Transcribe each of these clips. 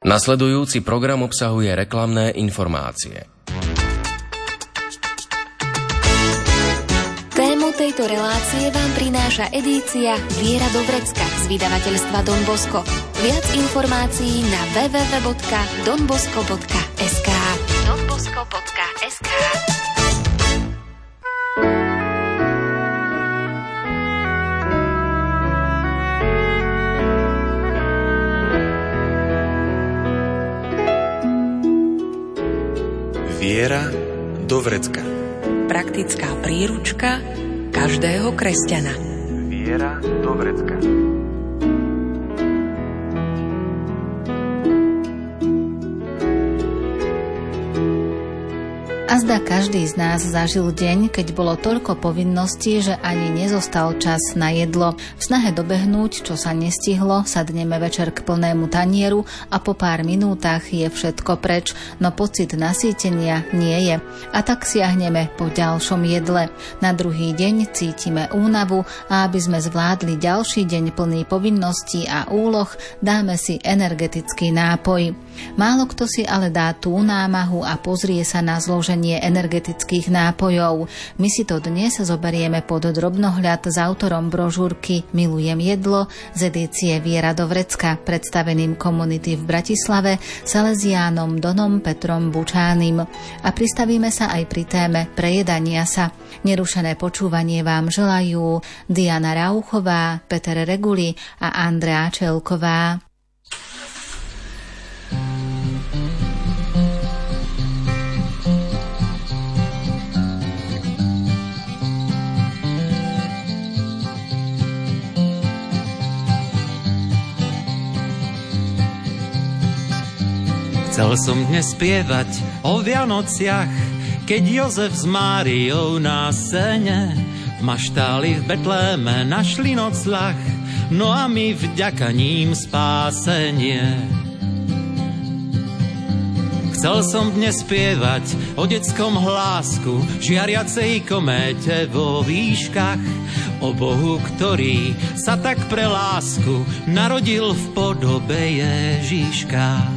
Nasledujúci program obsahuje reklamné informácie. Tému tejto relácie vám prináša edícia Viera do vrecka z vydavateľstva Don Bosco. Viac informácií na www.donbosco.sk. donbosco.sk. Viera do vrecka. Praktická príručka každého kresťana. Viera do vrecka. Azda každý z nás zažil deň, keď bolo toľko povinností, že ani nezostal čas na jedlo. V snahe dobehnúť, čo sa nestihlo, sadneme večer k plnému tanieru a po pár minútach je všetko preč, no pocit nasýtenia nie je. A tak siahneme po ďalšom jedle. Na druhý deň cítime únavu a aby sme zvládli ďalší deň plný povinností a úloh, dáme si energetický nápoj. Málo kto si ale dá tú námahu a pozrie sa na zloženie energetických nápojov. My si to dnes zoberieme pod drobnohľad s autorom brožúrky Milujem jedlo z edície Viera do vrecka, predstaveným komunity v Bratislave Salesiánom Donom Petrom Bučánim. A pristavíme sa aj pri téme prejedania sa. Nerušené počúvanie vám želajú Diana Rauchová, Peter Reguli a Andrea Čelková. Chcel som dnes spievať o Vianociach, keď Jozef s Máriou na sene v maštáli v Betléme našli nocľah, no a my vďaka ním spásenie. Chcel som dnes spievať o detskom hlásku, žiariacej kométe vo výškach, o Bohu, ktorý sa tak pre lásku narodil v podobe Ježiška.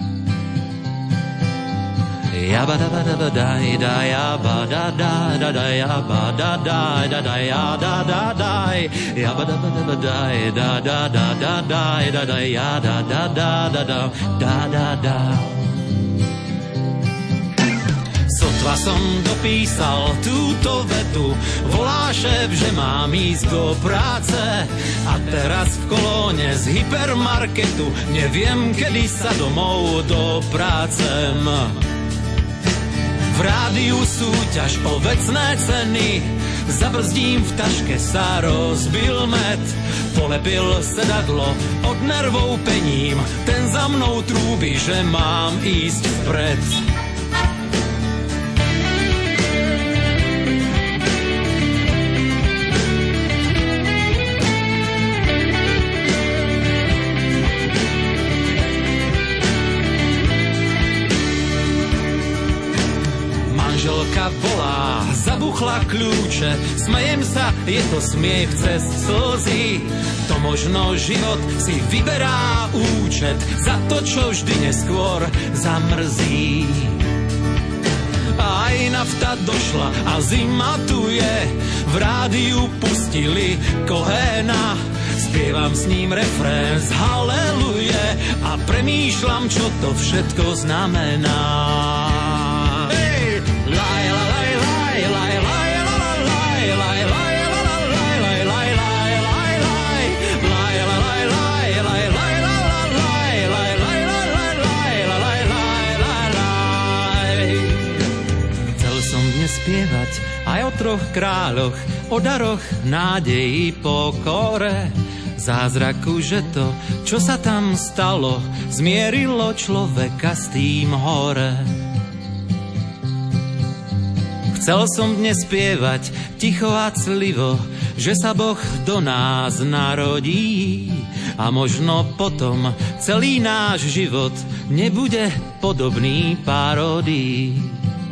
Yabba-dabba-dabba-dai, yabba-da-da-da-da, yabba-da-da-da-da-da-da-da-dai, yabba-dabba-dabba-dai, da-da-da-da-da-da-da-da-da-da-da. Sotva som dopísal túto vetu, volá šéf, že mám ísť do práce. A teraz v kolóne z hypermarketu neviem, kedy sa domov dopracem. V rádiu súťaž o vecné ceny, zabrzdím, v taške sa rozbil med. Polepil sedadlo, od nervov pením, ten za mnou trúbi, že mám ísť vpred. Manželka volá, zabuchla kľúče, smejem sa, je to smiech cez slzy. To možno život si vyberá účet za to, čo vždy neskôr zamrzí. Aj nafta došla a zima tu je, v rádiu pustili Kohena. Spievam s ním refrén z Haleluje a premýšľam, čo to všetko znamená. Spievať aj o troch kráľoch, o daroch, nádeji, pokore, zázraku, že to, čo sa tam stalo, zmierilo človeka s tým hore. Chcel som dnes spievať ticho a clivo, že sa Boh do nás narodí a možno potom celý náš život nebude podobný paródii.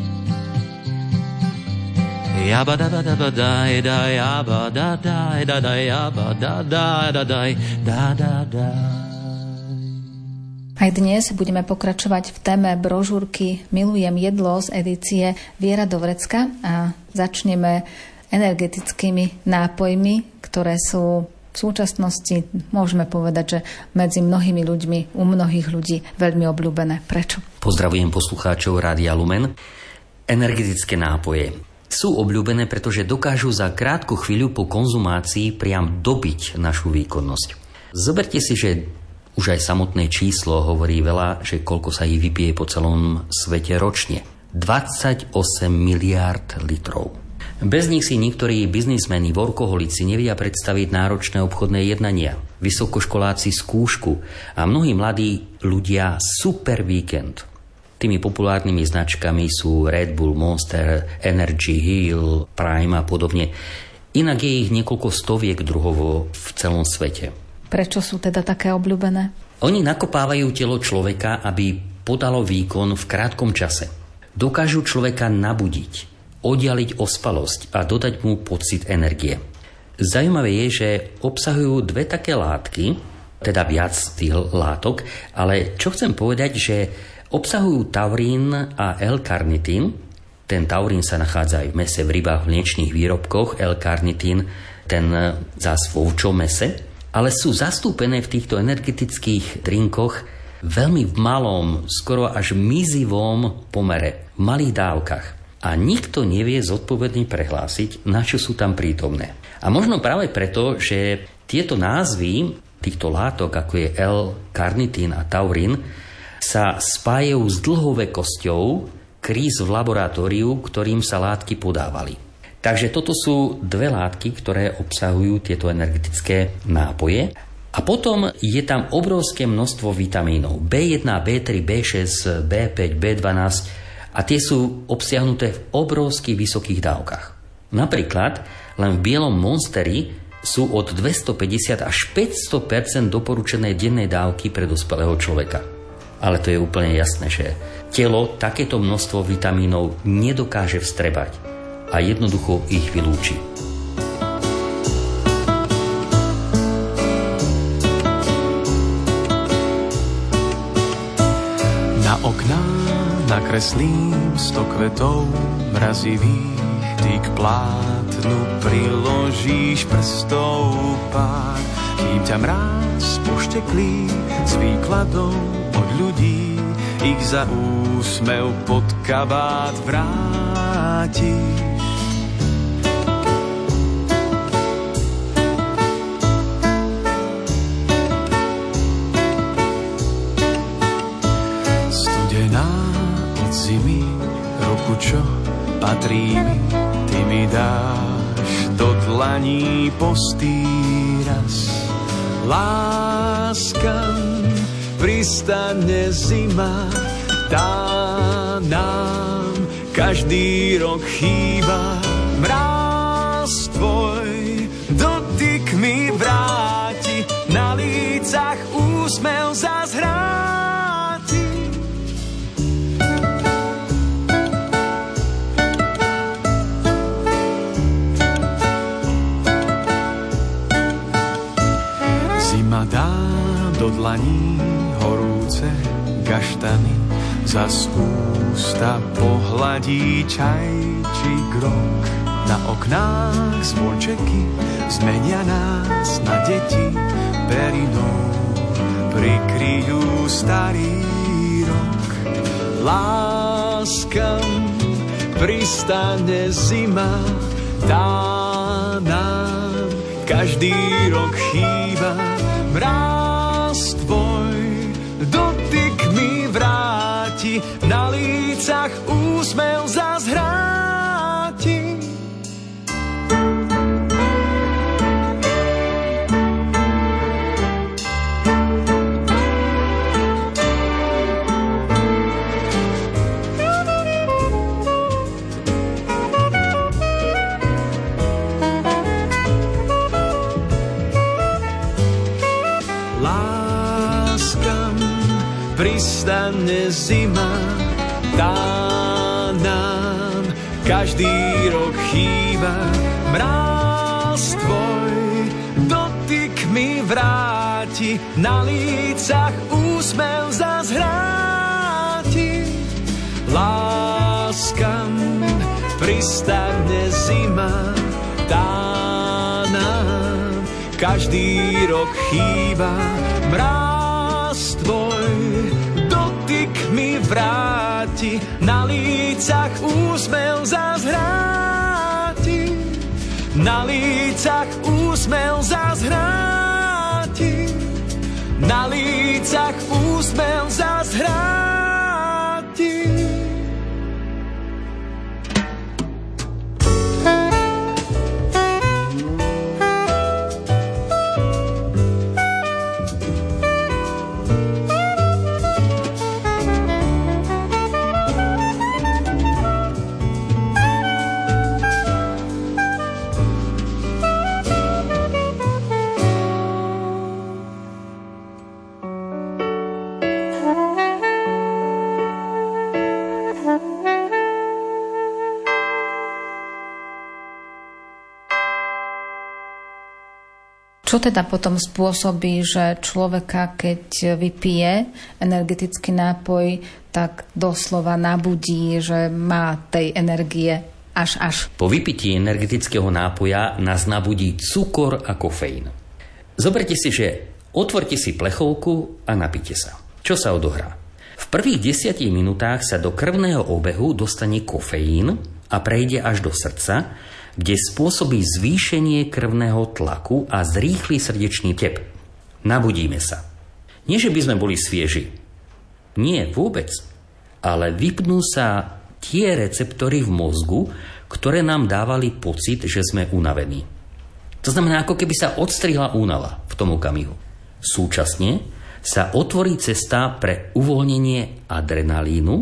Yabba-dabba-dabba-dai, dai, yabba-da-dai, da-dai, yabba-da-dai, da-dai, da-da-dai. Aj dnes budeme pokračovať v téme brožúrky Milujem jedlo z edície Viera Dovrecka a začneme energetickými nápojmi, ktoré sú v súčasnosti, môžeme povedať, že medzi mnohými ľuďmi, u mnohých ľudí veľmi obľúbené. Prečo? Pozdravujem poslucháčov Rádia Lumen. Energetické nápoje sú obľúbené, pretože dokážu za krátku chvíľu po konzumácii priam dobiť našu výkonnosť. Zoberte si, že už aj samotné číslo hovorí veľa, že koľko sa ich vypije po celom svete ročne. 28 miliárd litrov. Bez nich si niektorí biznismeni, workoholici nevedia predstaviť náročné obchodné jednania, vysokoškoláci skúšku a mnohí mladí ľudia super víkend. Tými populárnymi značkami sú Red Bull, Monster, Energy, Hill, Prime a podobne. Inak je ich niekoľko stoviek druhov v celom svete. Prečo sú teda také obľúbené? Oni nakopávajú telo človeka, aby podalo výkon v krátkom čase. Dokážu človeka nabudiť, oddialiť ospalosť a dodať mu pocit energie. Zaujímavé je, že obsahujú dve také látky, teda viac tých látok, ale čo chcem povedať, že obsahujú taurín a L-karnitín. Ten taurín sa nachádza aj v mese, v rybách, v mliečnych výrobkoch, L-karnitín ten zás v ovčom mese, ale sú zastúpené v týchto energetických drinkoch veľmi v malom, skoro až mizivom pomere, v malých dávkach. A nikto nevie zodpovedne prehlásiť, na čo sú tam prítomné. A možno práve preto, že tieto názvy týchto látok, ako je L-karnitín a taurín, sa spájajú s dlhovekosťou kríz v laboratóriu, ktorým sa látky podávali. Takže toto sú dve látky, ktoré obsahujú tieto energetické nápoje. A potom je tam obrovské množstvo vitamínov. B1, B3, B6, B5, B12 a tie sú obsiahnuté v obrovských vysokých dávkach. Napríklad len v bielom Monsteri sú od 250 až 500% doporučené dennej dávky pre dospelého človeka. Ale to je úplne jasné, že telo takéto množstvo vitamínov nedokáže vstrebať a jednoducho ich vylúči. Na okná nakreslím 100 kvetov mrazivých, ty k plátnu priložíš prstov pár, kým ťa mráz pošteklí z výkladov od ľudí, ich za úsmev pod kabát vrátiš. Zimy, roku čo patrí mi, ty mi dáš do dlaní postýraz. Láska, pristane zima, tá nám každý rok chýba. Mráz tvoj dotyk mi vráti, na lícach úsmev zas hráti. Dá do dlaní horúce gaštany, zas ústa pohladí čaj či grok. Na oknách zvončeky zmenia nás na deti, perinou prikryjú starý rok. Láskam pristane zima, tá nám každý rok chýba. Mráz tvoj dotyk mi vráti, na lícach úsmev zas hráti. Pristane zima, tá nám každý rok chýba. Mráz tvoj dotyk mi vráti, vráti, na lícach úsmev zas hráti. Láska, pristane zima, tá nám každý rok chýba. Mráz tvoj dotyk mi vráti, na lícach úsmev zas hráti. Na lícach úsmev zas hráti, na lícach úsmev zas hráti. Čo teda potom spôsobí, že človeka, keď vypije energetický nápoj, tak doslova nabudí, že má tej energie až? Po vypití energetického nápoja nás nabudí cukor a kofeín. Zoberte si, že otvorte si plechovku a napite sa. Čo sa odohrá? V prvých 10 minútach sa do krvného obehu dostane kofeín a prejde až do srdca, kde spôsobí zvýšenie krvného tlaku a zrýchli srdečný tep. Nabudíme sa. Nie, že by sme boli svieži. Nie, vôbec. Ale vypnú sa tie receptory v mozgu, ktoré nám dávali pocit, že sme unavení. To znamená, ako keby sa odstrihla únava v tom okamihu. Súčasne sa otvorí cesta pre uvoľnenie adrenalínu,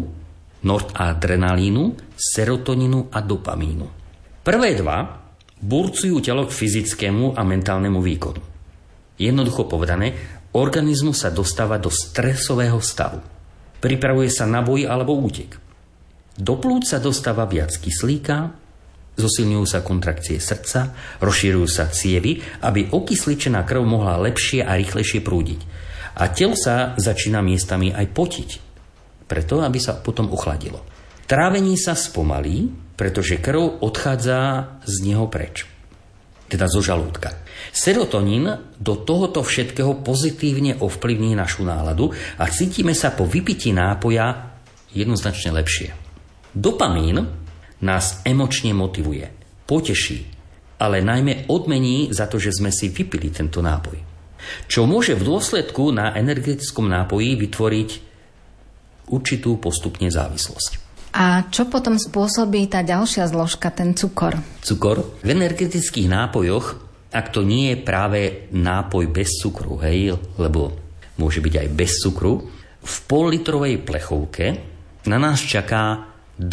noradrenalínu, serotonínu a dopamínu. Prvé dva burcujú telo k fyzickému a mentálnemu výkonu. Jednoducho povedané, organizmus sa dostáva do stresového stavu. Pripravuje sa na boj alebo útek. Do plúc sa dostáva viac kyslíka, zosilňujú sa kontrakcie srdca, rozširujú sa cievy, aby okysličená krv mohla lepšie a rýchlejšie prúdiť. A telo sa začína miestami aj potiť, preto aby sa potom ochladilo. Trávenie sa spomalí, pretože krv odchádza z neho preč, teda zo žalúdka. Serotonín do tohoto všetkého pozitívne ovplyvní našu náladu a cítime sa po vypití nápoja jednoznačne lepšie. Dopamín nás emočne motivuje, poteší, ale najmä odmení za to, že sme si vypili tento nápoj. Čo môže v dôsledku na energetickom nápoji vytvoriť určitú postupne závislosť. A čo potom spôsobí tá ďalšia zložka, ten cukor? Cukor? V energetických nápojoch, ak to nie je práve nápoj bez cukru, hej, lebo môže byť aj bez cukru, v pol-litrovej plechovke na nás čaká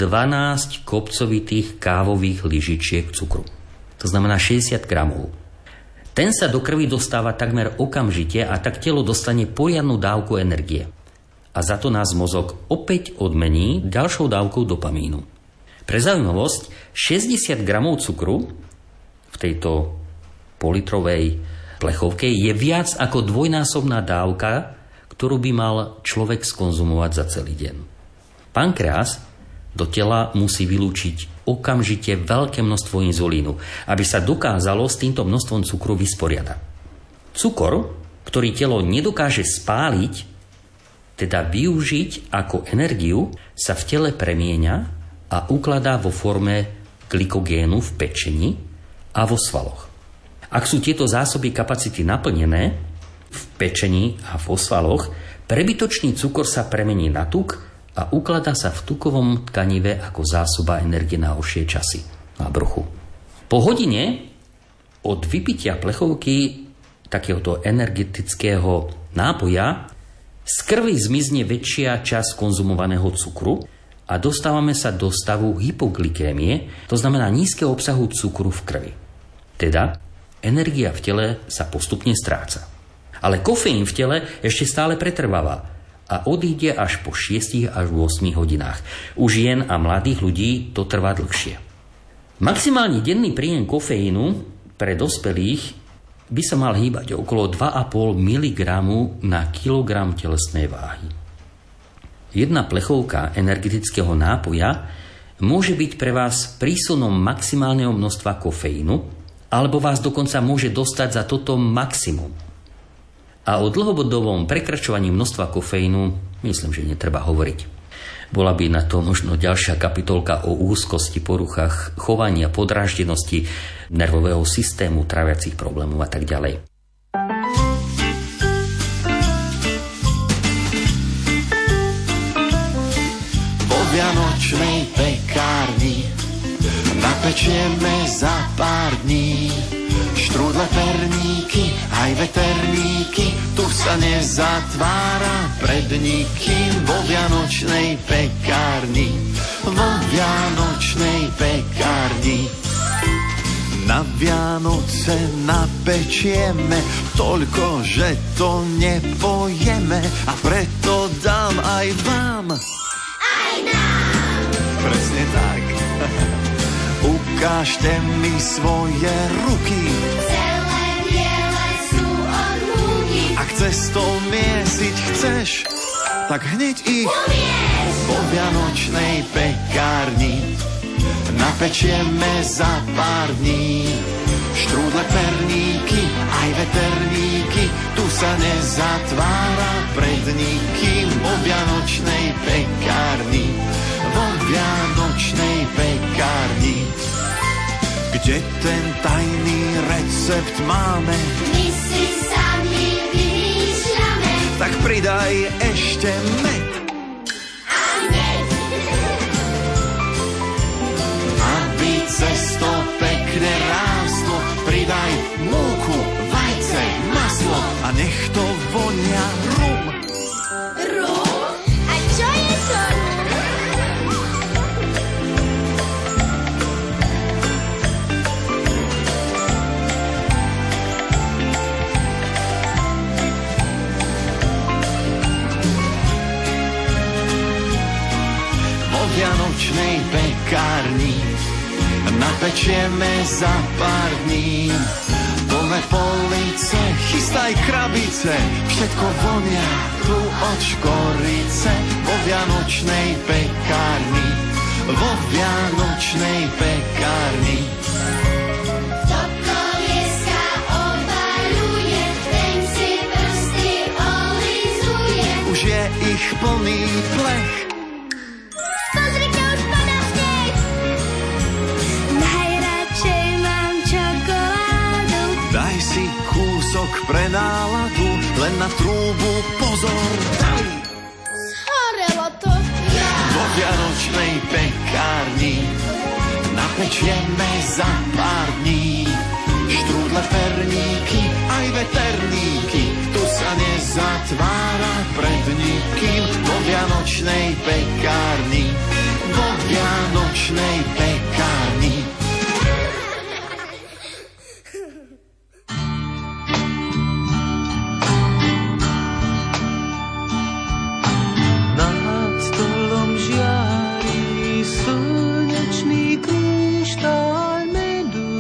12 kopcovitých kávových lyžičiek cukru. To znamená 60 gramov. Ten sa do krvi dostáva takmer okamžite a tak telo dostane poriadnu dávku energie. A za to nás mozog opäť odmení ďalšou dávkou dopamínu. Pre zaujímavosť, 60 gramov cukru v tejto politrovej plechovke je viac ako dvojnásobná dávka, ktorú by mal človek skonzumovať za celý deň. Pankreas do tela musí vylúčiť okamžite veľké množstvo inzulínu, aby sa dokázalo s týmto množstvom cukru vysporiadať. Cukor, ktorý telo nedokáže spáliť, teda využiť ako energiu, sa v tele premieňa a ukladá vo forme glykogénu v pečeni a vo svaloch. Ak sú tieto zásoby kapacity naplnené v pečeni a vo svaloch, prebytočný cukor sa premení na tuk a ukladá sa v tukovom tkanive ako zásoba energie na horšie časy, na bruchu. Po hodine od vypitia plechovky takéhoto energetického nápoja z krvi zmizne väčšia časť konzumovaného cukru a dostávame sa do stavu hypoglykémie, to znamená nízkeho obsahu cukru v krvi. Teda energia v tele sa postupne stráca. Ale kofeín v tele ešte stále pretrváva a odíde až po 6 až 8 hodinách. U žien a mladých ľudí to trvá dlhšie. Maximálny denný príjem kofeínu pre dospelých by sa mal hýbať okolo 2,5 mg na kilogram telesnej váhy. Jedna plechovka energetického nápoja môže byť pre vás prísunom maximálneho množstva kofeínu, alebo vás dokonca môže dostať za toto maximum. A o dlhodobom prekračovaní množstva kofeínu myslím, že netreba hovoriť. Bola by na to možno ďalšia kapitolka o úzkosti, poruchách chovania, podráždenosti nervového systému, tráviacich problémov a tak ďalej. Po vianočnej pekárni napečieme za pár dní štrúdle, perníky, aj veterníky, tu sa nezatvára pred nikým. Vo vianočnej pekárni, vo vianočnej pekárni. Na Vianoce napečieme toľko, že to nepojeme, a preto dám aj vám. Aj nám. Presne tak. Ukážte mi svoje ruky. Celé biele sú od múky. Ak cestou miesiť chceš, tak hneď ich umieš. Po vianočnej pekárni napečieme za pár dní štrúdle, perníky, aj veterníky, tu sa nezatvára pred nikým. Vo vianočnej pekárni, vo vianočnej pekárni. Kde ten tajný recept máme, my si sami vymýšľame. tak pridaj ešte med. A hneď. Aby cesto pekne rástlo, pridaj múku, vajce, maslo a nech to vonia rum. Rum? A čo je to rum? Vianočnej pekárni napečieme za pár dní plné police, chystaj krabice, všetko vonia tu od škorice. Vo vianočnej pekárni, vo vianočnej pekárni. Do kolieska obaľuje, ten si prsty olizuje. Už je ich plný plech. Pozrite, už padá sneh. Najradšej mám čokoládu. Daj si kúsok pre náladu, len na trúbu pozor daj. Zhorelo to. Vo vianočnej pekárni napečieme za pár dní štrúdle, perníky, aj veterníky, tu sa nezatvára pred nikým. Vo vianočnej pekárni, vo vianočnej pekárni. Nad stolom žiari slnečný kryštál medu.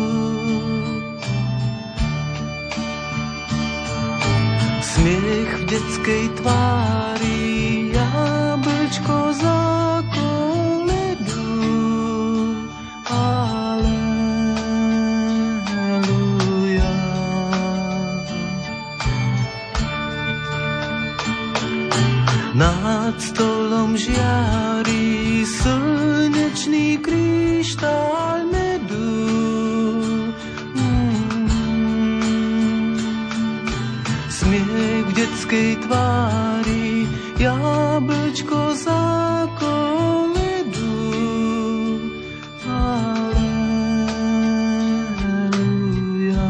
Smiech v detskej tvári, jablčko za koledu. Aleluja. Nad stolom žiari slnečný kryštál medu. Smiech v detskej tvári, jablčko za koledu. Aleluja.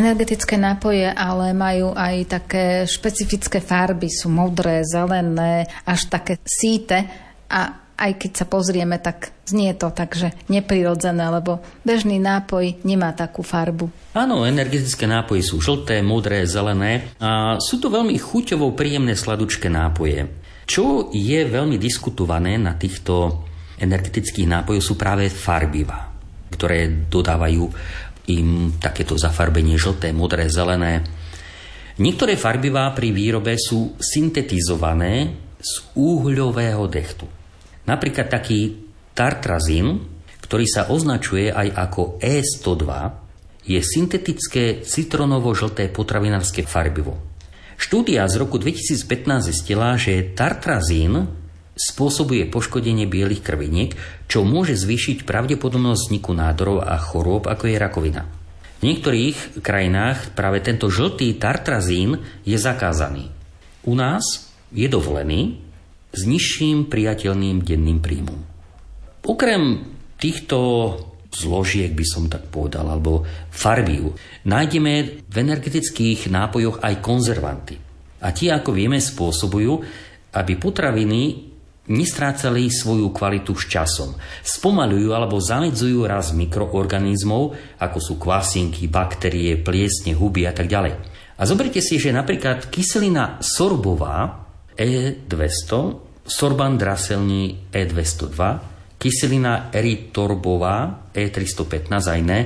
Energetické nápoje ale majú aj také špecifické farby, sú modré, zelené, až také síte a aj keď sa pozrieme, tak znie to takže neprirodzené, lebo bežný nápoj nemá takú farbu. Áno, energetické nápoje sú žlté, modré, zelené a sú to veľmi chuťovo príjemné sladučké nápoje. Čo je veľmi diskutované na týchto energetických nápojoch sú práve farbivá, ktoré dodávajú im takéto zafarbenie žlté, modré, zelené. Niektoré farbivá pri výrobe sú syntetizované z uhľového dechtu. Napríklad taký tartrazín, ktorý sa označuje aj ako E102, je syntetické citronovo-žlté potravinárske farbivo. Štúdia z roku 2015 zistila, že tartrazín spôsobuje poškodenie bielých krviniek, čo môže zvýšiť pravdepodobnosť vzniku nádorov a chorôb, ako je rakovina. V niektorých krajinách práve tento žltý tartrazín je zakázaný. U nás je dovolený s nižším priateľným denným príjmom. Okrem týchto zložiek, by som tak povedal, alebo farbív, nájdeme v energetických nápojoch aj konzervanty. A tie, ako vieme, spôsobujú, aby potraviny nestrácali svoju kvalitu s časom. Spomaľujú alebo zamedzujú rast mikroorganizmov, ako sú kvasinky, baktérie, pliesne, huby a tak ďalej. A zoberte si, že napríklad kyselina sorbová E200, sorban draselný E202, kyselina eritorbová E315 a iné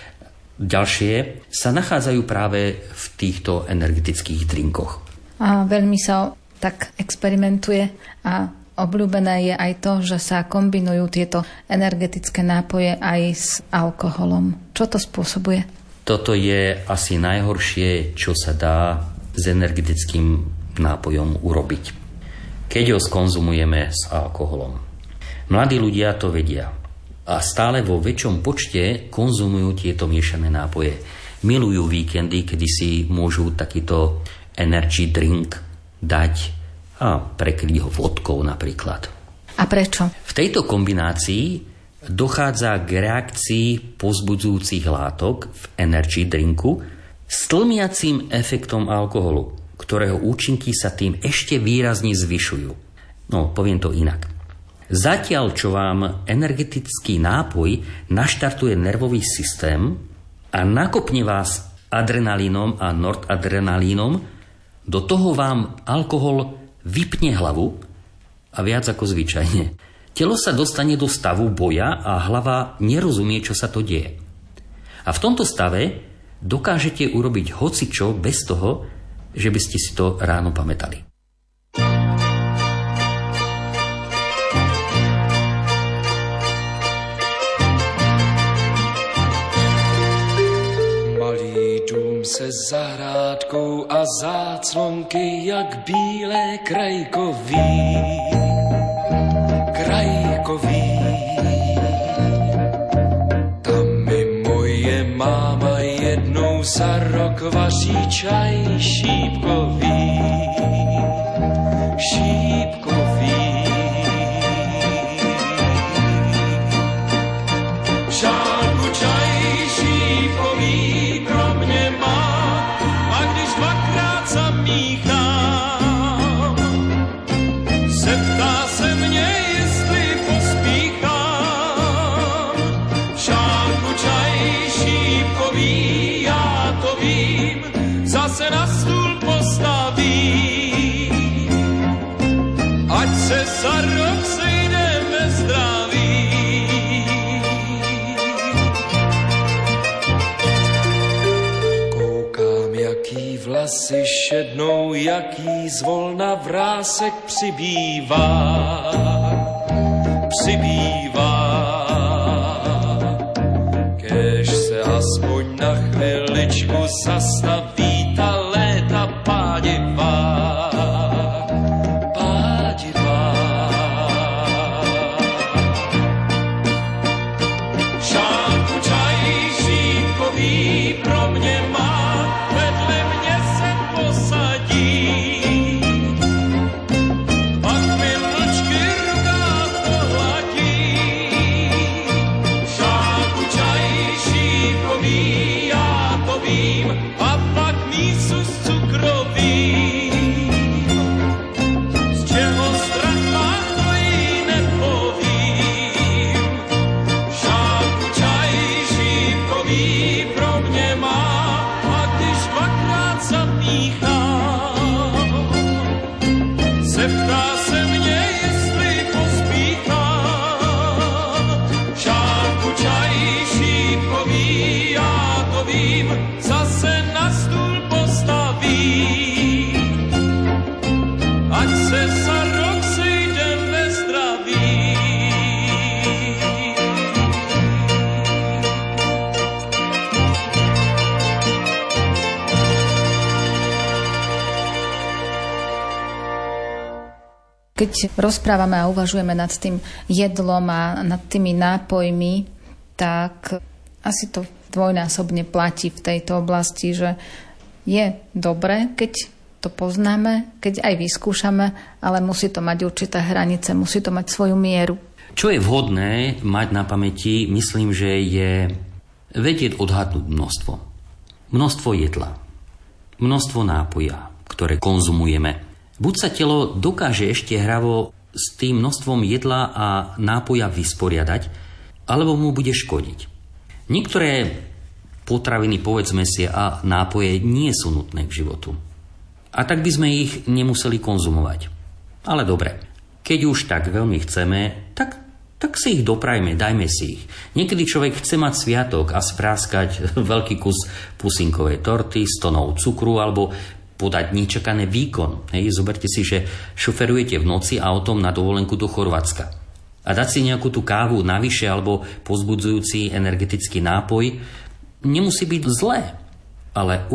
ďalšie sa nachádzajú práve v týchto energetických drinkoch. A veľmi sa tak experimentuje a obľúbené je aj to, že sa kombinujú tieto energetické nápoje aj s alkoholom. Čo to spôsobuje? Toto je asi najhoršie, čo sa dá s energetickým nápojom urobiť, keď ho skonzumujeme s alkoholom. Mladí ľudia to vedia a stále vo väčšom počte konzumujú tieto miešané nápoje. Milujú víkendy, kedy si môžu takýto energy drink dať a prekryť ho vodkou napríklad. A prečo? V tejto kombinácii dochádza k reakcii povzbudzujúcich látok v energy drinku s tlmiacím efektom alkoholu, ktorého účinky sa tým ešte výrazne zvyšujú. No, poviem to inak. Zatiaľ, čo vám energetický nápoj naštartuje nervový systém a nakopne vás adrenalínom a noradrenalínom, do toho vám alkohol vypne hlavu a viac ako zvyčajne. Telo sa dostane do stavu boja a hlava nerozumie, čo sa to deje. A v tomto stave dokážete urobiť hocičo bez toho, že by ste si to ráno pamätali. Se zahrádkou a záclonky jak bílé krajkový. Tam mi moje máma jednou za rok vaří čaj šípkový. Šálku čaj šípkový pro mě má, a když dvakrát zamíchám, zeptá se mě, jestli pospíchám. Šálku čaj šípkový, já to vím, zase na stůl postavím. Ať se za rok sejdeme zdraví. Jaký vlasy šednou, jaký zvolna vrásek přibývá. Kéž se aspoň na chviličku zastaví ta léta pádivá. Šálku čaj šípkový pro mě má, vedle mě se posadí. Pak mi mlčky v rukách pohladí. Šeptá se mně, jestli pospíchám. Šálku čají šípkový, já to vím, zase na stůl postavím. Ať se za rok sejdem ve zdraví. Keď rozprávame a uvažujeme nad tým jedlom a nad tými nápojmi, tak asi to dvojnásobne platí v tejto oblasti, že je dobré, keď to poznáme, keď aj vyskúšame, ale musí to mať určité hranice, musí to mať svoju mieru. Čo je vhodné mať na pamäti, myslím, že je vedieť odhadnúť množstvo. Množstvo jedla, množstvo nápoja, ktoré konzumujeme. Buď sa telo dokáže ešte hravo s tým množstvom jedla a nápoja vysporiadať, alebo mu bude škodiť. Niektoré potraviny, povedzme si, a nápoje nie sú nutné k životu. A tak by sme ich nemuseli konzumovať. Ale dobre, keď už tak veľmi chceme, tak si ich doprajme, dajme si ich. Niekedy človek chce mať sviatok a spráskať veľký kus pusinkovej torty, 100 tonov cukru alebo podať nečakané výkon. Zoberte si, že šoferujete v noci autom na dovolenku do Chorvátska. A dať si nejakú tú kávu navyše alebo pozbudzujúci energetický nápoj nemusí byť zlé. Ale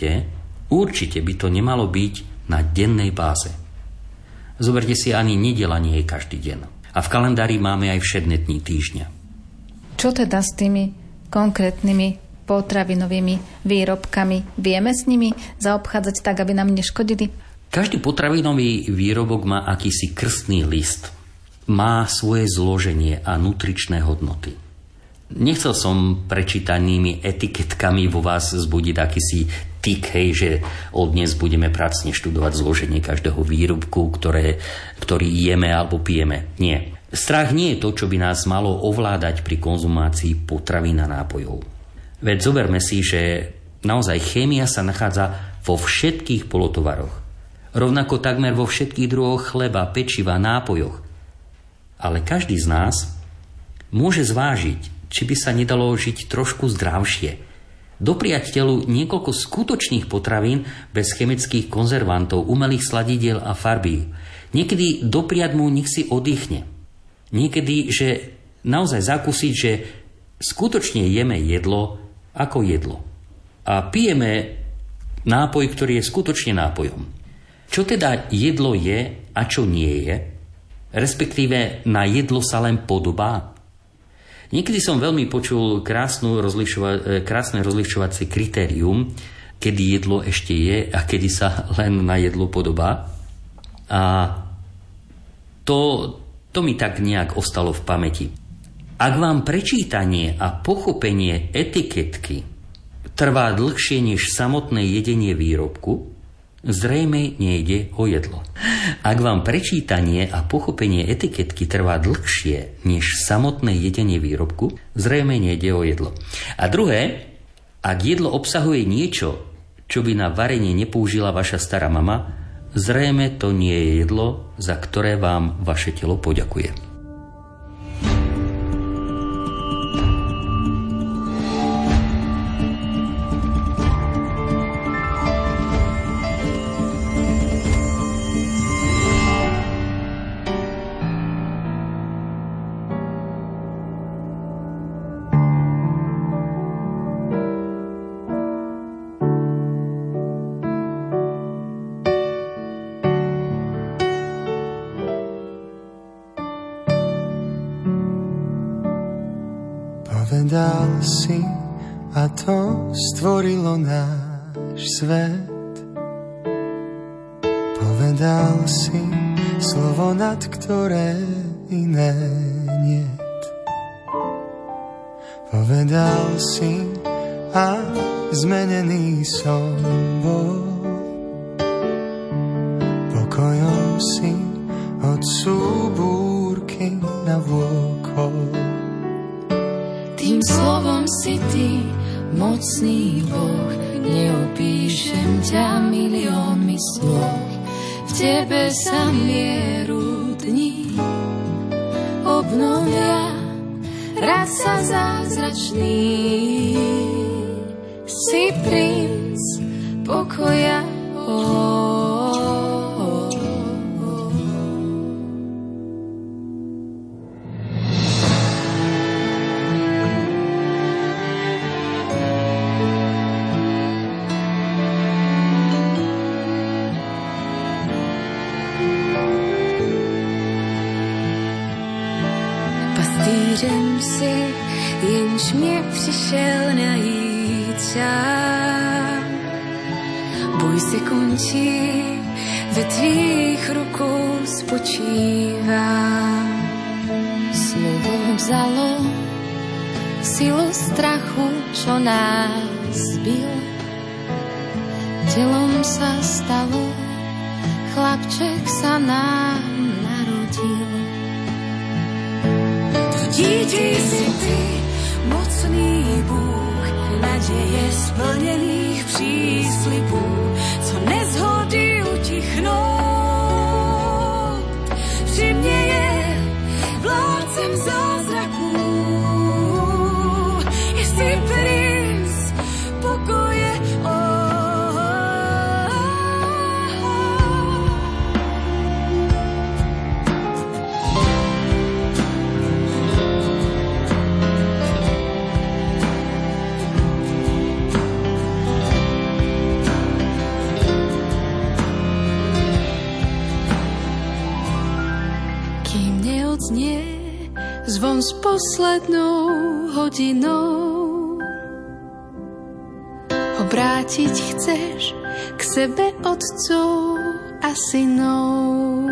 určite by to nemalo byť na dennej báze. Zoberte si, ani nedeľa nie je každý deň. A v kalendári máme aj všedné dni týždňa. Čo teda s tými konkrétnymi potravinovými výrobkami? Vieme s nimi zaobchádzať tak, aby nám neškodili? Každý potravinový výrobok má akýsi krstný list. Má svoje zloženie a nutričné hodnoty. Nechcel som prečítanými etiketkami vo vás vzbudiť akýsi tik, že od dnes budeme pracne študovať zloženie každého výrobku, ktorý jeme alebo pijeme. Nie. Strach nie je to, čo by nás malo ovládať pri konzumácii potravín a nápojov. Veď zoberme si, že naozaj chémia sa nachádza vo všetkých polotovaroch. Rovnako takmer vo všetkých druhoch chleba, pečiva, nápojoch. Ale každý z nás môže zvážiť, či by sa nedalo žiť trošku zdravšie. Dopriať telu niekoľko skutočných potravín bez chemických konzervantov, umelých sladidiel a farbí. Niekedy dopriať mu, nech si oddychne. Niekedy, že naozaj zakúsiť, že skutočne jeme jedlo ako jedlo. A pijeme nápoj, ktorý je skutočne nápojom. Čo teda jedlo je a čo nie je? Respektíve na jedlo sa len podobá? Niekedy som veľmi počul krásne rozlišovacie kritérium, kedy jedlo ešte je a kedy sa len na jedlo podobá. A to mi tak nejak ostalo v pamäti. Ak vám prečítanie a pochopenie etiketky trvá dlhšie než samotné jedenie výrobku, zrejme nejde o jedlo. Ak vám prečítanie a pochopenie etiketky trvá dlhšie než samotné jedenie výrobku, zrejme nejde o jedlo. A druhé, ak jedlo obsahuje niečo, čo by na varenie nepoužila vaša stará mama, zrejme to nie je jedlo, za ktoré vám vaše telo poďakuje. Povedal si, a to stvorilo náš svet. Povedal si slovo, nad ktoré iné niet. Povedal si, a zmenený som bol. Pokojom si od súbúrky navôkol. Tým slovom si ty, mocný Boh, neopíšem ťa miliónmi slov. v tebe sa mieru dní obnovia, raz sa zázračný. Si princ pokoja, Pastýřem si, jenž mě přišel najít sám. Boj se končí, ve tvých rukou spočívám. Slovo vzalo silu strachu, čo nás zbil. Telom sa stalo, chlapček sa nám narodil. Dítě si ty, mocný Bůh, naděje splněných příslibů, co nezhody utichnout. Při mně je vládcem zázraků, jsi princ pokoje. Znie zvon s poslednou hodinou. Obrátiť chceš k sebe otcov a synov.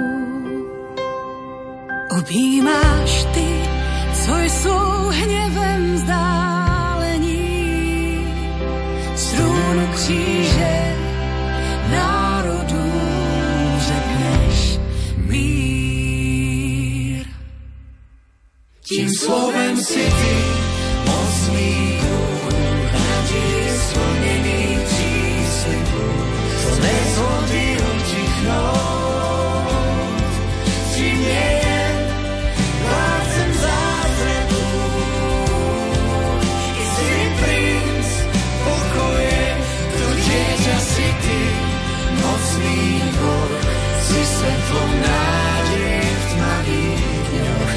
Objímáš ty, co jsou hněvem vzdálení, z trůnu kříže národů řekneš mír. Tím slovem si ty, mocný Bůh, naděje splněných příslibů, co nezhody utichnout. Při mně je vládcem zázraků, jsi princ pokoje, to dieťa si ty, mocný Boh, si svetlom nádeje v tmavých dňoch.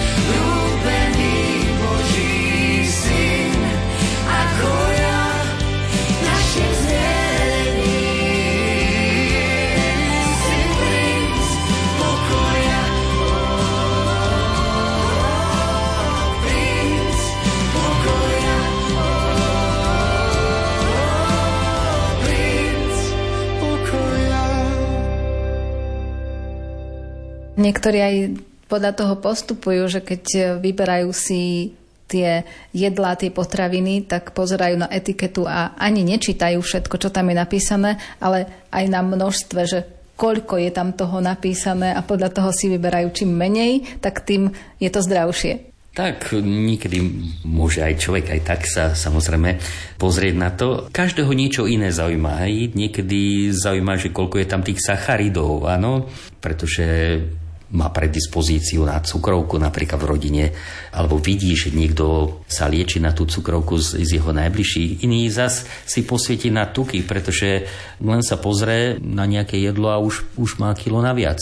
Niektorí aj podľa toho postupujú, že keď vyberajú si tie jedlá, tie potraviny, tak pozerajú na etiketu a ani nečítajú všetko, čo tam je napísané, ale aj na množstve, že koľko je tam toho napísané a podľa toho si vyberajú čím menej, tak tým je to zdravšie. Tak niekedy môže aj človek aj tak sa samozrejme pozrieť na to. Každého niečo iné zaujíma. Niekedy zaujíma, že koľko je tam tých sacharidov, áno, pretože má predispozíciu na cukrovku napríklad v rodine, alebo vidí, že niekto sa lieči na tú cukrovku z jeho najbližších. Iný zas si posvietí na tuky, pretože len sa pozrie na nejaké jedlo a už má kilo naviac.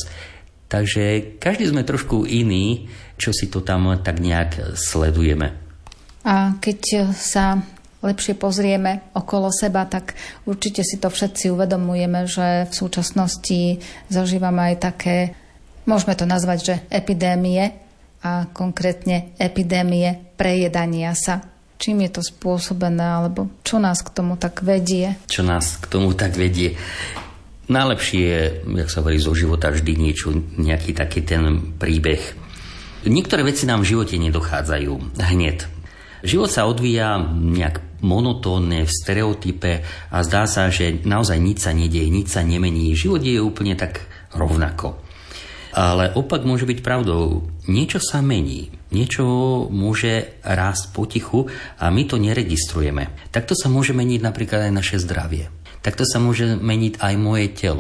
Takže každý sme trošku iný, čo si to tam tak nejak sledujeme. A keď sa lepšie pozrieme okolo seba, tak určite si to všetci uvedomujeme, že v súčasnosti zažívame aj také, môžeme to nazvať, že epidémie a konkrétne epidémie prejedania sa. Čím je to spôsobené, alebo čo nás k tomu tak vedie? Čo nás k tomu tak vedie? Najlepšie je, jak sa hovorí, zo života vždy niečo, nejaký taký ten príbeh. Niektoré veci nám v živote nedochádzajú hneď. Život sa odvíja nejak monotónne, v stereotype a zdá sa, že naozaj nič sa nedieje, nič sa nemení. Život je úplne tak rovnako. Ale opak môže byť pravdou. Niečo sa mení, niečo môže rásť potichu a my to neregistrujeme. Takto sa môže meniť napríklad aj naše zdravie. Takto sa môže meniť aj moje telo.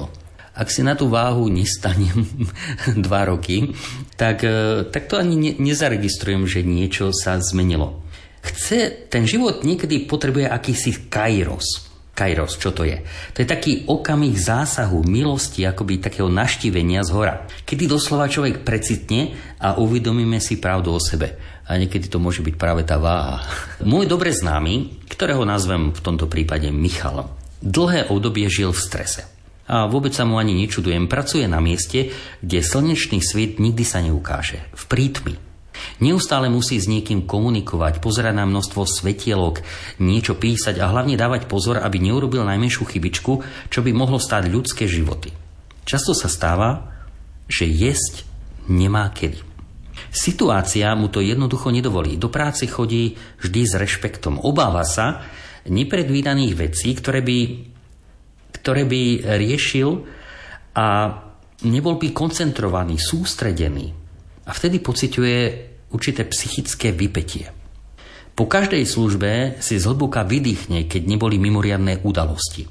ak si na tú váhu nestanem 2 roky, tak to ani nezaregistrujem, že niečo sa zmenilo. Ten život niekedy potrebuje akýsi kairos. Kairos, čo to je? To je taký okamih zásahu, milosti, akoby takého naštívenia zhora. Kedy doslova človek precitne a uvedomíme si pravdu o sebe. A niekedy to môže byť práve tá váha. Môj dobre známy, ktorého nazvem v tomto prípade Michal, dlhé obdobie žil v strese. A vôbec sa mu ani nečudujem. Pracuje na mieste, kde slnečný svet nikdy sa neukáže. V prítmi. Neustále musí s niekým komunikovať, pozerať na množstvo svetielok, niečo písať a hlavne dávať pozor, aby neurobil najmenšiu chybičku, čo by mohlo stáť ľudské životy. Často sa stáva, že jesť nemá kedy. Situácia mu to jednoducho nedovolí. Do práce chodí vždy s rešpektom. Obáva sa nepredvídaných vecí, ktoré by riešil a nebol by koncentrovaný, sústredený. A vtedy pociťuje určité psychické vypätie. Po každej službe si zhlboka vydýchne, keď neboli mimoriadne udalosti.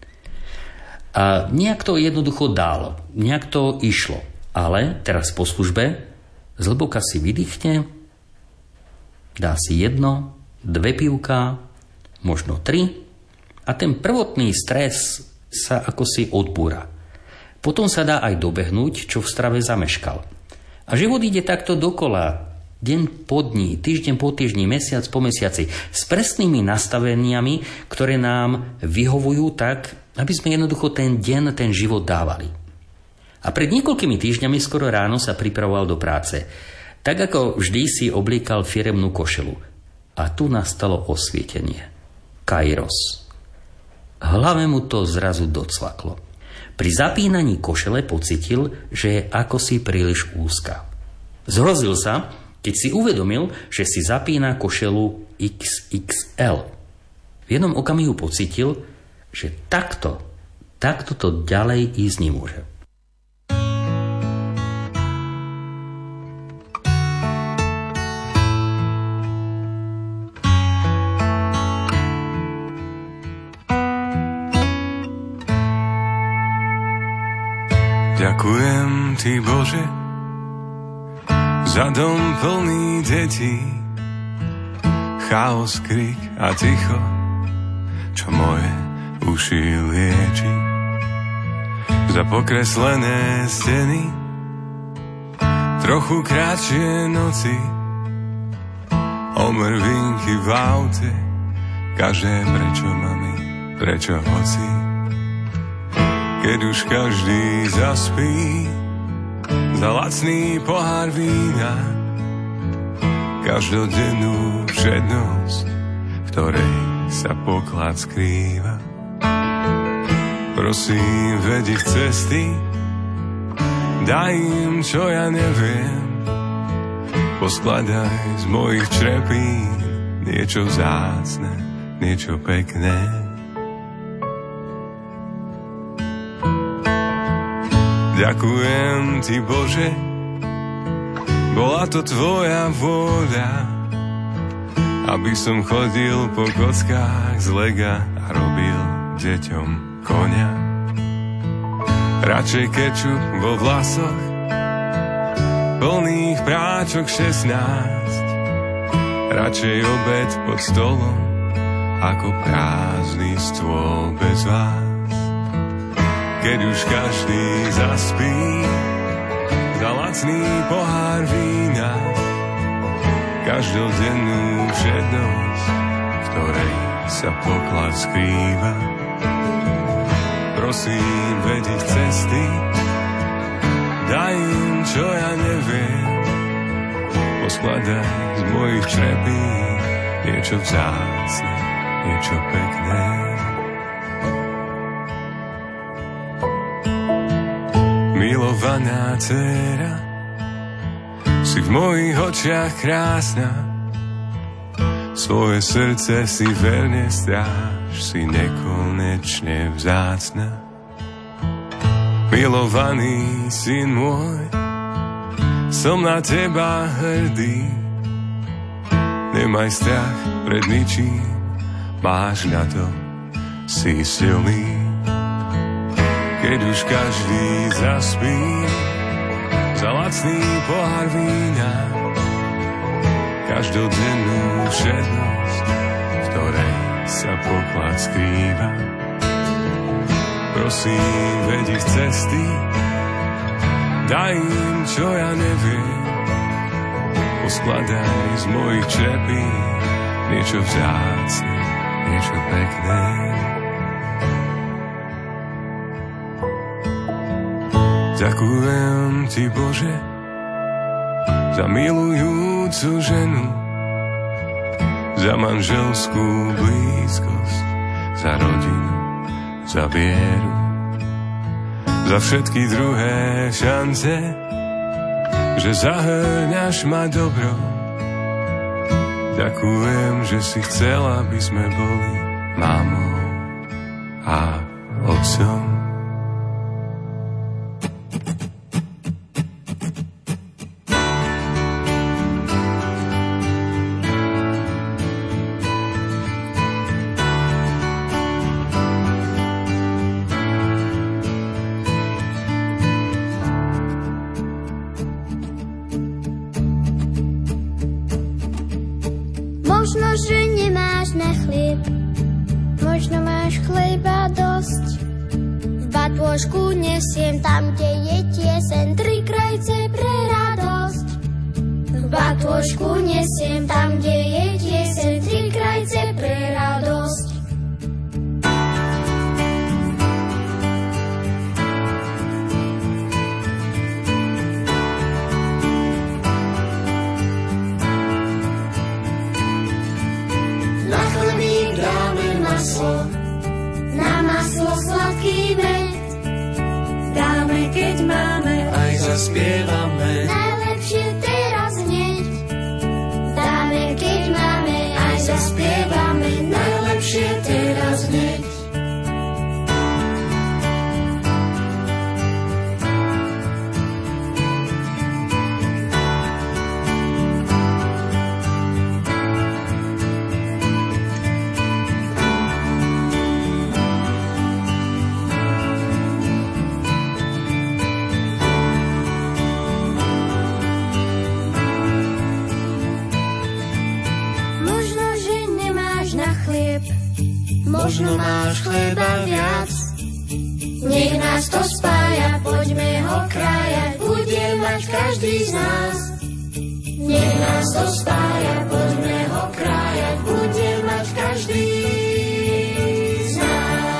A nejak to jednoducho dal, nejak to išlo. Ale teraz po službe zhlboka si vydýchne, dá si 1, 2 pivká, možno 3 a ten prvotný stres sa ako si odbúra. Potom sa dá aj dobehnúť, čo v strave zameškal. A život ide takto dokola, deň po dní, týždeň po týždni, mesiac po mesiaci, s presnými nastaveniami, ktoré nám vyhovujú tak, aby sme jednoducho ten deň, ten život dávali. A pred niekoľkými týždňami skoro ráno sa pripravoval do práce. Tak ako vždy si obliekal firemnú košelu. A tu nastalo osvietenie. Kairos. Hlave mu to zrazu docvaklo. Pri zapínaní košele pocitil, že je akosi príliš úzka. Zhrozil sa, keď si uvedomil, že si zapína košelu XXL. V jednom okamihu pocitil, že takto to ďalej ísť nemôže. Ďakujem ti, Bože, za dom plný detí, chaos, krik a ticho, čo moje uši lieči. Za pokreslené steny, trochu kratšie noci, omrvinky v aute, každé prečo, mami, prečo, hoci. Keď už každý zaspí, za lacný pohár vína, každodennú všednosť, v ktorej sa poklad skrýva. Prosím, ved ich cesty, daj im, čo ja neviem, poskladaj z mojich črepín niečo vzácne, niečo pekné. Ďakujem ti, Bože, bola to tvoja vôľa, aby som chodil po kockách z lega a robil deťom koňa. Radšej kečup vo vlasoch, plných práčok 16, radšej obed pod stolom, ako prázdny stôl bez vás. Keď už každý zaspí, za lacný pohár vína, každodennú všednosť, v ktorej sa poklad skrýva. Prosím, ved ich cesty, daj im, čo ja neviem, poskladaj z mojich črepín niečo vzácne, niečo pekné. Milovaná dcéra, si v mojich očiach krásna, svoje srdce si verne stráž, si nekonečne vzácna. Milovaný syn môj, som na teba hrdý, nemaj strach pred ničím, máš na to, si silný. keď už každý zaspí za lacný pohár vína, každodennú všednosť, v ktorej sa poklad skrýva. Prosím, veď ich cesty, daj im, čo ja neviem, poskladaj z mojich črepí niečo vzácne, niečo pekné. Ďakujem ti, Bože, za milujúcu ženu, za manželskú blízkosť, za rodinu, za vieru, za všetky druhé šance, že zahŕňaš ma dobro. Ďakujem, že si chcel, aby sme boli mámou a otcom. Možno, že nemáš na chlieb, možno máš chleba dosť. V batôžku nesiem tam, kde je tieseň, 3 krajce pre radosť. V batôžku nesiem tam, kde je tieseň, 3 krajce pre radosť. Na maslo sladký med dáme, keď máme, aj zaspievame. Najlepšie teraz hneď dáme, keď máme, aj zaspievame. Najlepšie teraz hneď. Možno máš chleba viac, nech nás to spája, poďme ho krájať, bude mať každý z nás. Nech nás to spája, poďme ho krájať, bude mať každý z nás.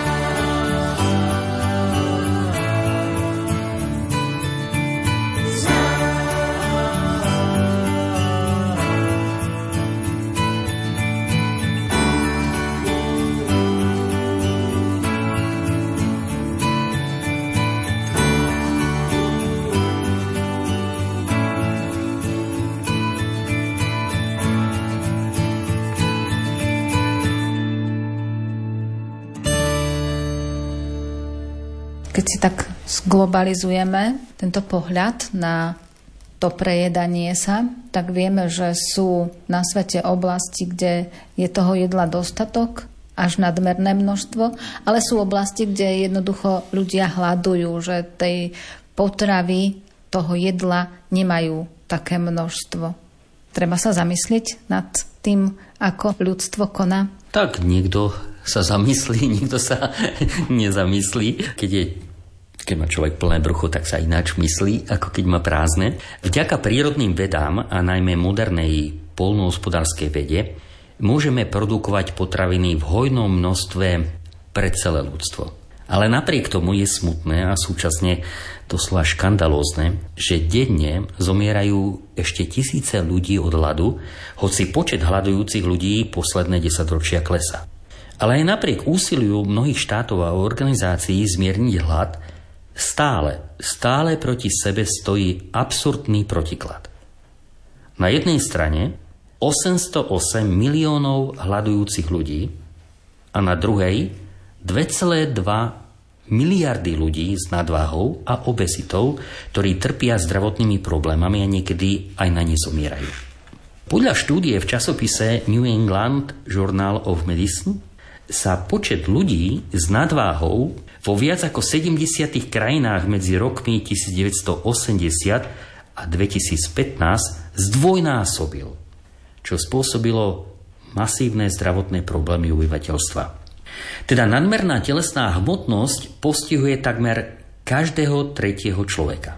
Keď si tak zglobalizujeme tento pohľad na to prejedanie sa, tak vieme, že sú na svete oblasti, kde je toho jedla dostatok, až nadmerné množstvo, ale sú oblasti, kde jednoducho ľudia hľadujú, že tej potravy, toho jedla nemajú také množstvo. Treba sa zamyslieť nad tým, ako ľudstvo koná. Tak niekto sa zamyslí, niekto sa nezamyslí. Keď má človek plné brucho, tak sa ináč myslí, ako keď má prázdne. Vďaka prírodným vedám a najmä modernej poľnohospodárskej vede môžeme produkovať potraviny v hojnom množstve pre celé ľudstvo. Ale napriek tomu je smutné a súčasne doslova škandalózne, že denne zomierajú ešte tisíce ľudí od hladu, hoci počet hladujúcich ľudí posledné 10 ročia klesá. Ale aj napriek úsiliu mnohých štátov a organizácií zmierniť hlad, stále proti sebe stojí absurdný protiklad. Na jednej strane 808 miliónov hladujúcich ľudí a na druhej 2,2 miliardy ľudí s nadváhou a obezitou, ktorí trpia zdravotnými problémami a niekedy aj na ne zomierajú. Podľa štúdie v časopise New England Journal of Medicine sa počet ľudí s nadváhou v vo viac ako 70 krajinách medzi rokmi 1980 a 2015 zdvojnásobil, čo spôsobilo masívne zdravotné problémy obyvateľstva. Teda nadmerná telesná hmotnosť postihuje takmer každého tretieho človeka.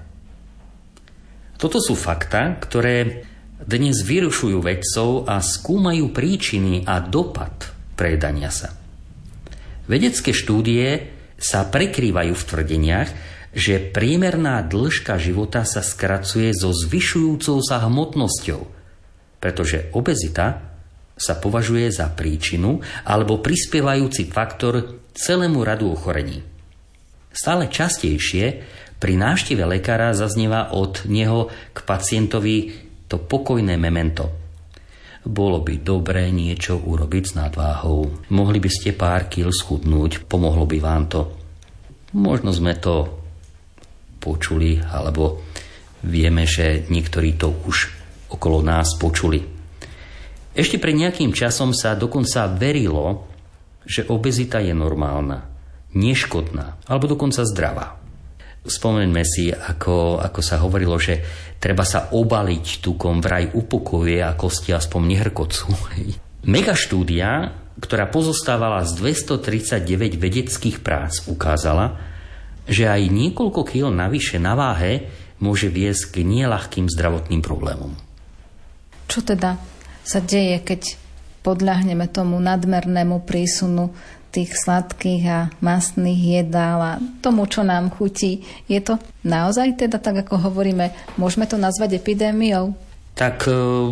Toto sú fakta, ktoré dnes vyrušujú vedcov a skúmajú príčiny a dopad prejedania sa. Vedecké štúdie sa prekrývajú v tvrdeniach, že priemerná dĺžka života sa skracuje so zvyšujúcou sa hmotnosťou, pretože obezita sa považuje za príčinu alebo prispievajúci faktor celému radu ochorení. Stále častejšie pri návšteve lekára zaznieva od neho k pacientovi to pokojné memento. Bolo by dobré niečo urobiť s nadváhou. Mohli by ste pár kil schudnúť, pomohlo by vám to. Možno sme to počuli, alebo vieme, že niektorí to už okolo nás počuli. Ešte pred nejakým časom sa dokonca verilo, že obezita je normálna, neškodná, alebo dokonca zdravá. Spomeňme si, ako sa hovorilo, že treba sa obaliť tukom, vraj upokojuje a kosti aspoň nehrkocú. Megaštúdia, ktorá pozostávala z 239 vedeckých prác, ukázala, že aj niekoľko kil navyše na váhe môže viesť k nieľahkým zdravotným problémom. Čo teda sa deje, keď podľahneme tomu nadmernému prísunu tých sladkých a mastných jedál a tomu, čo nám chutí? Je to naozaj teda tak, ako hovoríme, môžeme to nazvať epidémiou? Tak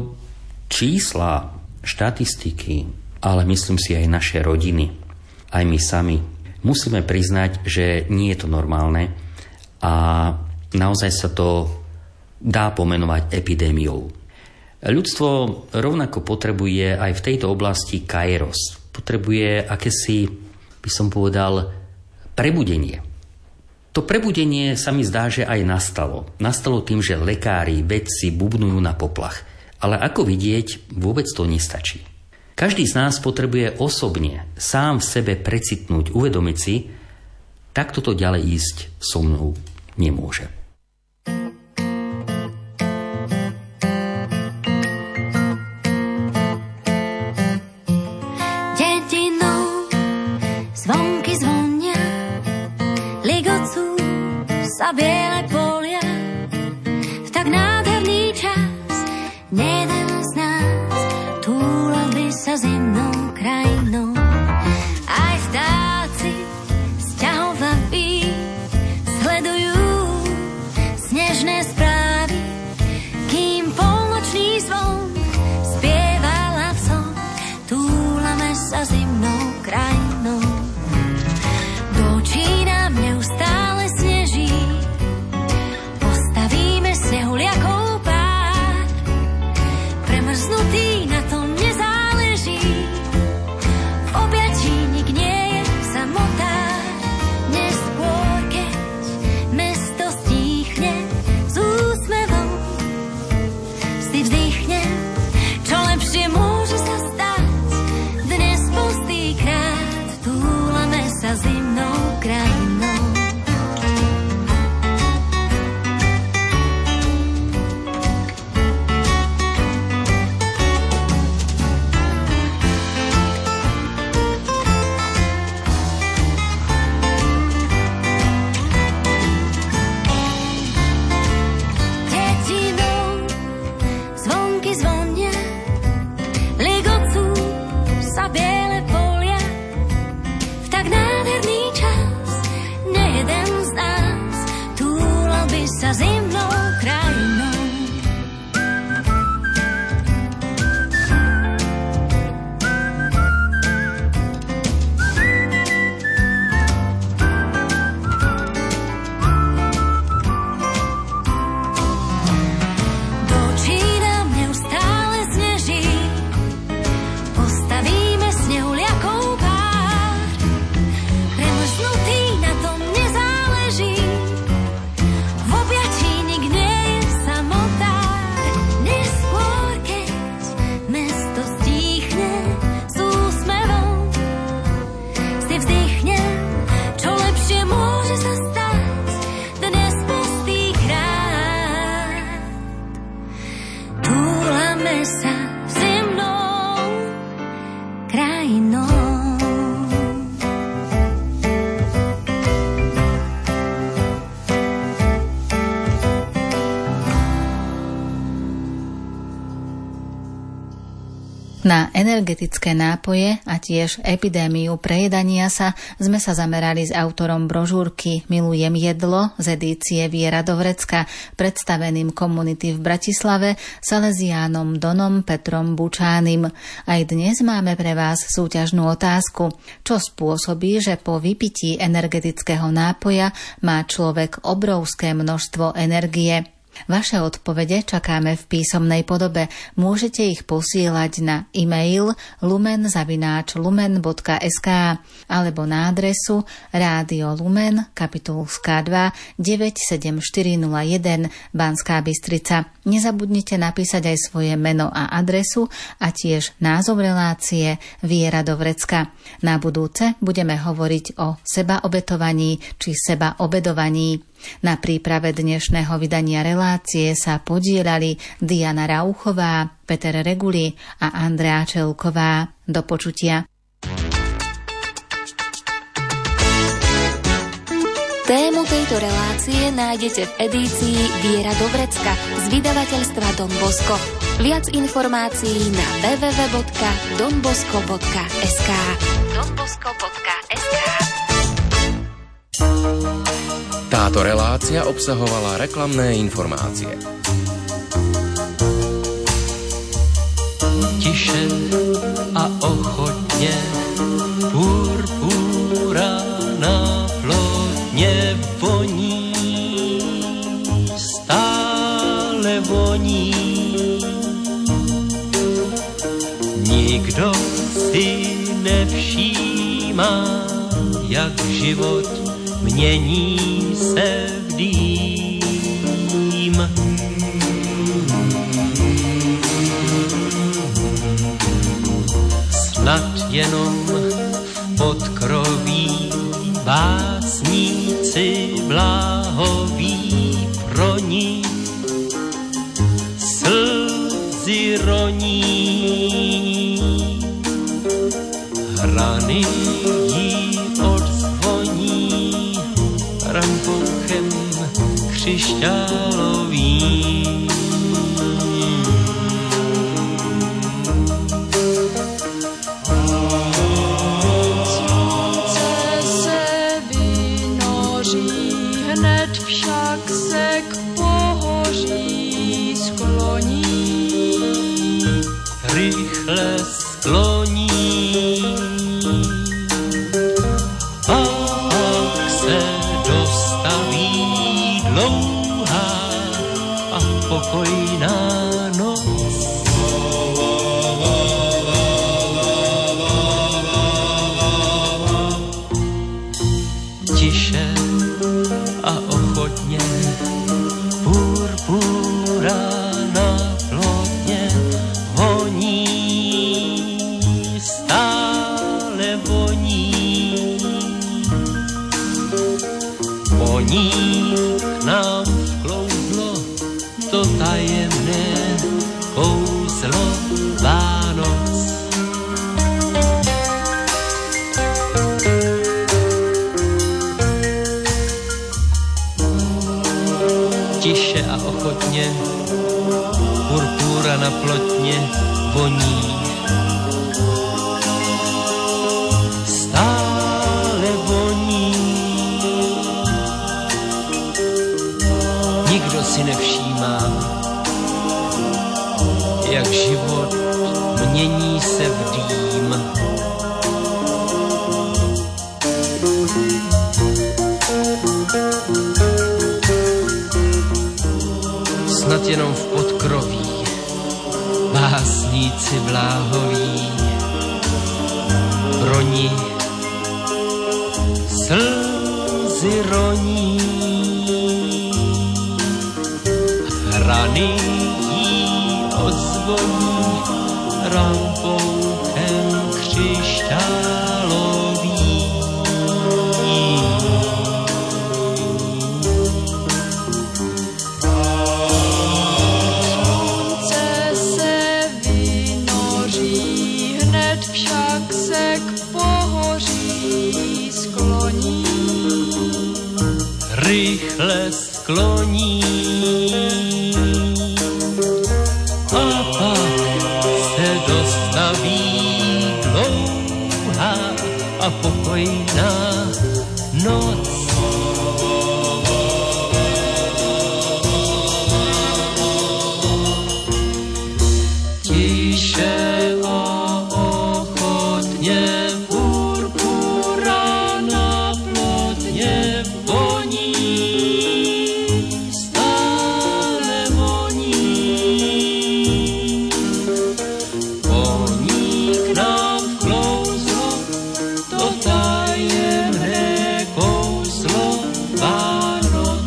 čísla, štatistiky, ale myslím si aj naše rodiny, aj my sami, musíme priznať, že nie je to normálne a naozaj sa to dá pomenovať epidémiou. Ľudstvo rovnako potrebuje aj v tejto oblasti kairos. Potrebuje akési, by som povedal, prebudenie. To prebudenie sa mi zdá, že aj nastalo. Nastalo tým, že lekári, vedci bubnujú na poplach. Ale ako vidieť, vôbec to nestačí. Každý z nás potrebuje osobne, sám v sebe precitnúť, uvedomiť si, takto to ďalej ísť so mnou nemôže. Sa biele polia, v tak nádherný čas, jeden z nás túlal by sa zimnou krajinou. Aj vtáci sťahovaví sledujú snežné správy, kým polnočný zvon spieva lavcom, túlame sa zimnou krajinou. Do Čína neustále sneží, postavíme snehuliakov pár, sa zemnou krajinou. Na energetické nápoje a tiež epidémiu prejedania sa sme sa zamerali s autorom brožúrky Milujem jedlo z edície Viera do vrecka, predstaveným komunity v Bratislave Salesiánom Donom Petrom Bučánim. Aj dnes máme pre vás súťažnú otázku. Čo spôsobí, že po vypití energetického nápoja má človek obrovské množstvo energie? Vaše odpovede čakáme v písomnej podobe. Môžete ich posielať na e-mail lumen@lumen.sk alebo na adresu Rádio Lumen, Kapitulská 2, 97401, Banská Bystrica. Nezabudnite napísať aj svoje meno a adresu a tiež názov relácie Viera do vrecka. Na budúce budeme hovoriť o sebaobetovaní či sebaobedovaní. Na príprave dnešného vydania relácie sa podieľali Diana Rauchová, Peter Reguli a Andrea Čelková. Do počutia. Tému tejto relácie nájdete v edícii Viera do vrecka z vydavateľstva Don Bosco. Viac informácií na www.donbosco.sk. Táto relácia obsahovala reklamné informácie. Tiše a ochotne purpúra na plotne voní, stále voní. Nikdo si nevšímá, jak život mění se v dým. Snad jenom v podkroví básníci bláhoví pro ní slzy roní. Hrany jí odzvoní rampouchem křišťálovým. Slunce se vynoří, hned však se k pohoří skloní. Rychle skloní. Pokojná noc. Tiše a ochotně purpura na plotně voní, stále voní. Voní k nám vklouzlo to tajemné kouzlo Vánoc. Tiše a ochotně purpura na plotně voní. Stále voní. Nikdo si nevšímá, jak život mění se v dým. Snad jenom v podkroví básníci bláhoví pro ní slzy roní. Hrany jí odzvoní rampouchem křišťálovým. Slunce se skloní. A pak se dostaví dlouhá a pokojná noc. Tiše a ochotně purpura na plotně voní, stále voní. Voní k nám vklouzlo to tajemné kouzlo Vánoc.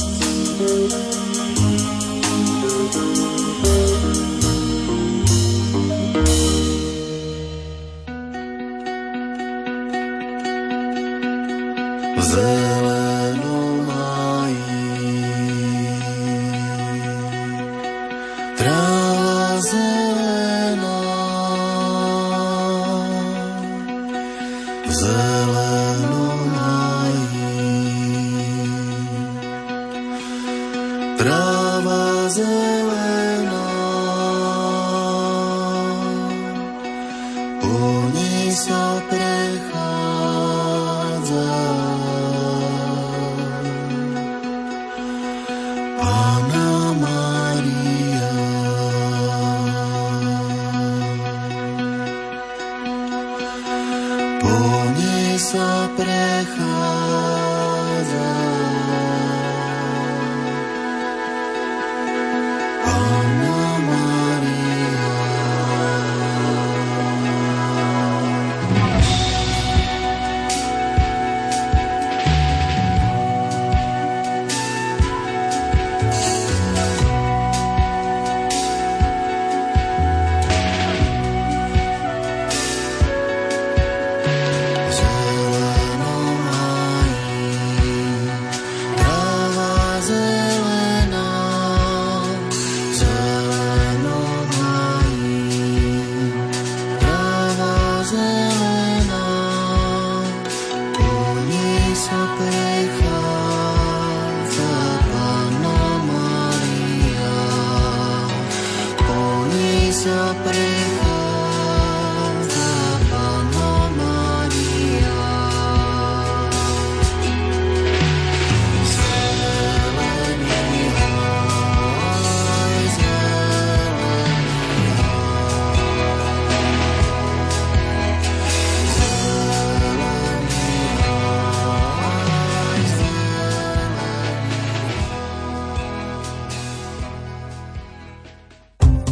Zelenou mají tráva zelená, zelenou mají tráva zelená, po ní sa prechádza Panna Mária. Po nej sa prechádza Panna Mária. Prechádza